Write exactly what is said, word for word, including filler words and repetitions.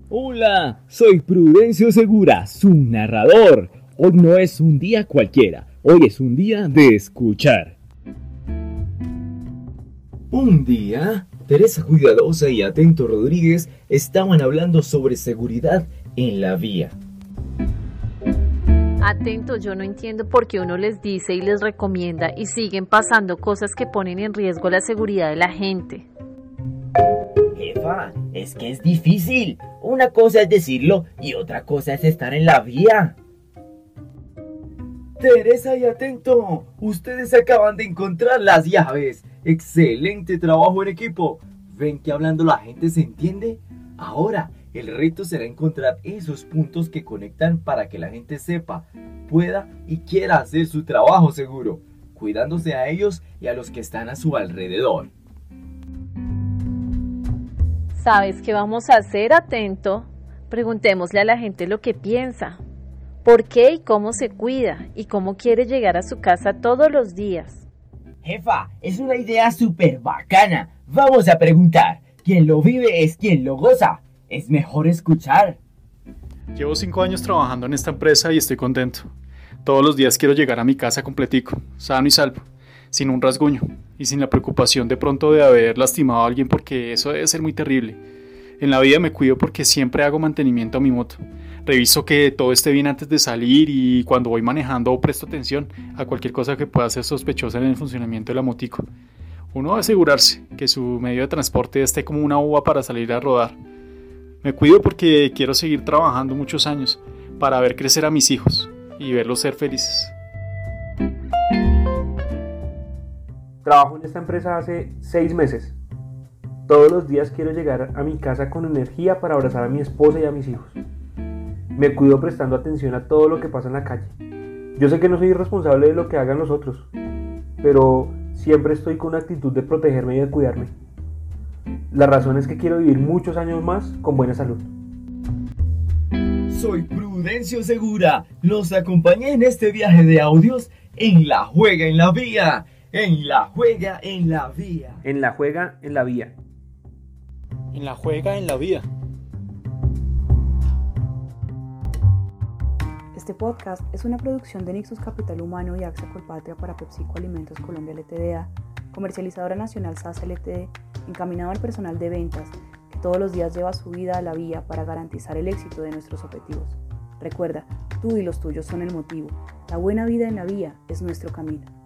Hola, soy Prudencio Segura, su narrador. Hoy no es un día cualquiera, hoy es un día de escuchar. Un día, Teresa Cuidadosa y Atento Rodríguez estaban hablando sobre seguridad en la vía. Atento, yo no entiendo por qué uno les dice y les recomienda y siguen pasando cosas que ponen en riesgo la seguridad de la gente. Jefa, es que es difícil. Una cosa es decirlo y otra cosa es estar en la vía. Teresa y Atento, ustedes acaban de encontrar las llaves. Excelente trabajo en equipo. ¿Ven que hablando la gente se entiende? Ahora, el reto será encontrar esos puntos que conectan para que la gente sepa, pueda y quiera hacer su trabajo seguro, cuidándose a ellos y a los que están a su alrededor. ¿Sabes qué vamos a hacer, Atento? Preguntémosle a la gente lo que piensa. ¿Por qué y cómo se cuida? ¿Y cómo quiere llegar a su casa todos los días? Jefa, es una idea súper bacana. Vamos a preguntar. Quien lo vive es quien lo goza. Es mejor escuchar. Llevo cinco años trabajando en esta empresa y estoy contento. Todos los días quiero llegar a mi casa completico, sano y salvo, sin un rasguño y sin la preocupación de pronto de haber lastimado a alguien, porque eso debe ser muy terrible. En la vida me cuido porque siempre hago mantenimiento a mi moto. Reviso que todo esté bien antes de salir y cuando voy manejando presto atención a cualquier cosa que pueda ser sospechosa en el funcionamiento de la motico. Uno debe asegurarse que su medio de transporte esté como una uva para salir a rodar. Me cuido porque quiero seguir trabajando muchos años para ver crecer a mis hijos y verlos ser felices. Trabajo en esta empresa hace seis meses. Todos los días quiero llegar a mi casa con energía para abrazar a mi esposa y a mis hijos. Me cuido prestando atención a todo lo que pasa en la calle. Yo sé que no soy responsable de lo que hagan los otros, pero siempre estoy con una actitud de protegerme y de cuidarme. La razón es que quiero vivir muchos años más con buena salud. Soy Prudencio Segura. Los acompañé en este viaje de audios en La Juega en la Vía. En La Juega en la Vía. En la juega, en la vía. En la juega, en la vida. Este podcast es una producción de Nixus Capital Humano y AXA Colpatria para PepsiCo Alimentos Colombia Ltda, comercializadora nacional S A S Ltd, encaminado al personal de ventas que todos los días lleva su vida a la vía para garantizar el éxito de nuestros objetivos. Recuerda, tú y los tuyos son el motivo. La buena vida en la vía es nuestro camino.